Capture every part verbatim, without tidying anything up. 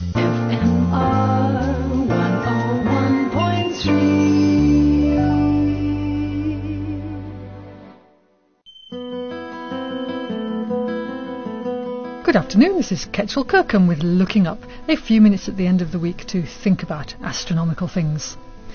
Good afternoon, this is Ketchel Kirkham with Looking Up, a few minutes at the end of the week to think about astronomical things.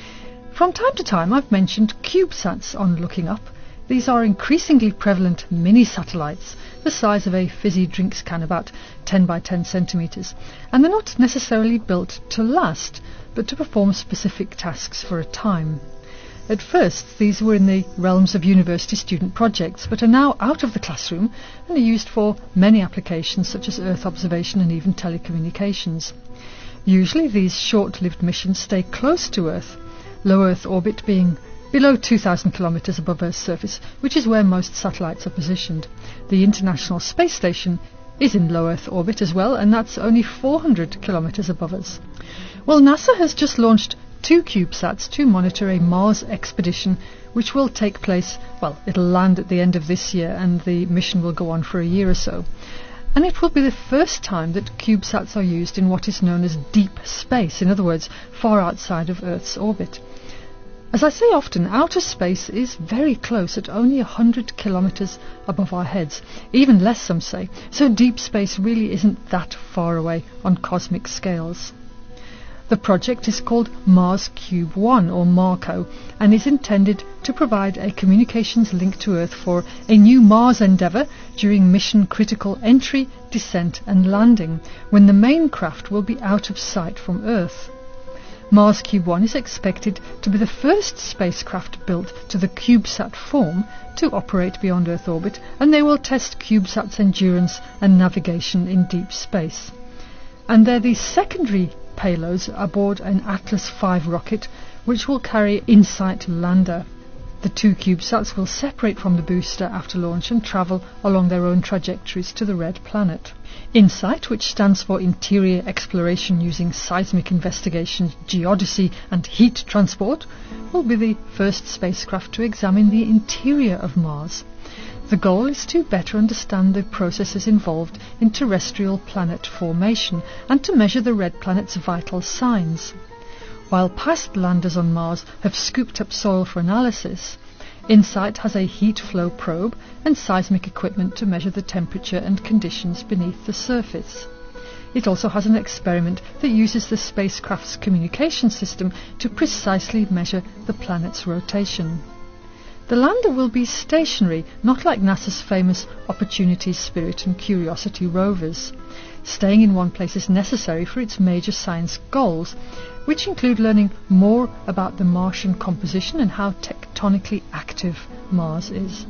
From time to time I've mentioned CubeSats on Looking Up. These are increasingly prevalent mini-satellites, the size of a fizzy drinks can, about ten by ten centimetres, and they're not necessarily built to last, but to perform specific tasks for a time. At first, these were in the realms of university student projects, but are now out of the classroom and are used for many applications such as Earth observation and even telecommunications. Usually these short-lived missions stay close to Earth, low Earth orbit being below two thousand kilometres above Earth's surface, which is where most satellites are positioned. The International Space Station is in low Earth orbit as well, and that's only four hundred kilometres above us. Well, NASA has just launched two CubeSats to monitor a Mars expedition which will take place, well, it'll land at the end of this year and the mission will go on for a year or so. And it will be the first time that CubeSats are used in what is known as deep space, in other words, far outside of Earth's orbit. As I say often, outer space is very close, at only one hundred kilometres above our heads, even less some say, so deep space really isn't that far away on cosmic scales. The project is called Mars Cube one, or MARCO, and is intended to provide a communications link to Earth for a new Mars endeavour during mission-critical entry, descent and landing, when the main craft will be out of sight from Earth. Mars Cube one is expected to be the first spacecraft built to the CubeSat form to operate beyond Earth orbit, and they will test CubeSat's endurance and navigation in deep space. And they're the secondary payloads aboard an Atlas five rocket, which will carry InSight lander. The two CubeSats will separate from the booster after launch and travel along their own trajectories to the red planet. InSight, which stands for Interior Exploration Using Seismic Investigation, Geodesy and Heat Transport, will be the first spacecraft to examine the interior of Mars. The goal is to better understand the processes involved in terrestrial planet formation and to measure the red planet's vital signs. While past landers on Mars have scooped up soil for analysis, InSight has a heat flow probe and seismic equipment to measure the temperature and conditions beneath the surface. It also has an experiment that uses the spacecraft's communication system to precisely measure the planet's rotation. The lander will be stationary, not like NASA's famous Opportunity, Spirit and Curiosity rovers. Staying in one place is necessary for its major science goals, which include learning more about the Martian composition and how tectonically active Mars is.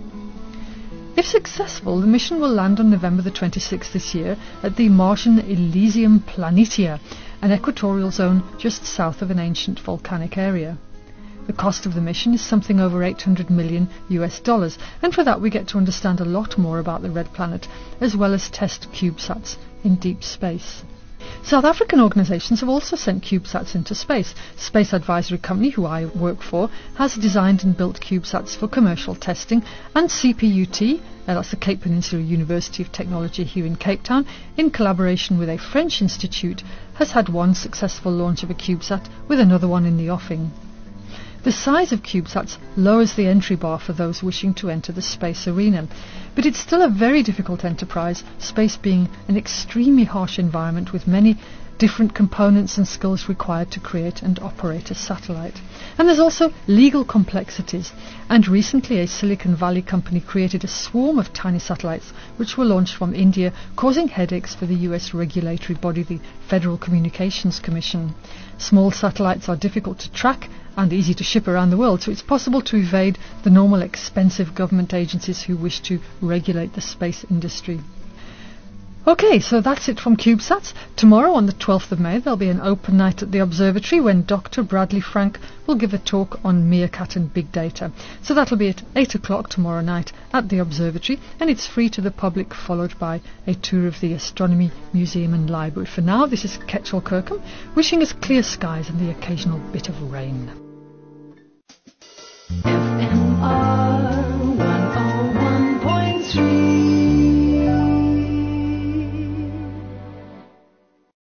If successful, the mission will land on November the twenty-sixth this year at the Martian Elysium Planitia, an equatorial zone just south of an ancient volcanic area. The cost of the mission is something over eight hundred million U S dollars, and for that we get to understand a lot more about the red planet, as well as test CubeSats in deep space. South African organisations have also sent CubeSats into space. Space Advisory Company, who I work for, has designed and built CubeSats for commercial testing, and C P U T, uh, that's the Cape Peninsula University of Technology here in Cape Town, in collaboration with a French institute, has had one successful launch of a CubeSat with another one in the offing. The size of CubeSats lowers the entry bar for those wishing to enter the space arena, but it's still a very difficult enterprise, space being an extremely harsh environment with many different components and skills required to create and operate a satellite. And there's also legal complexities, and recently a Silicon Valley company created a swarm of tiny satellites which were launched from India, causing headaches for the U S regulatory body, the Federal Communications Commission. Small satellites are difficult to track and easy to ship around the world, so it's possible to evade the normal expensive government agencies who wish to regulate the space industry. Okay, so that's it from CubeSats. Tomorrow on the twelfth of May there'll be an open night at the observatory when Doctor Bradley Frank will give a talk on Meerkat and big data. So that'll be at eight o'clock tomorrow night at the observatory, and it's free to the public, followed by a tour of the Astronomy Museum and Library. For now, this is Ketchel Kirkham wishing us clear skies and the occasional bit of rain.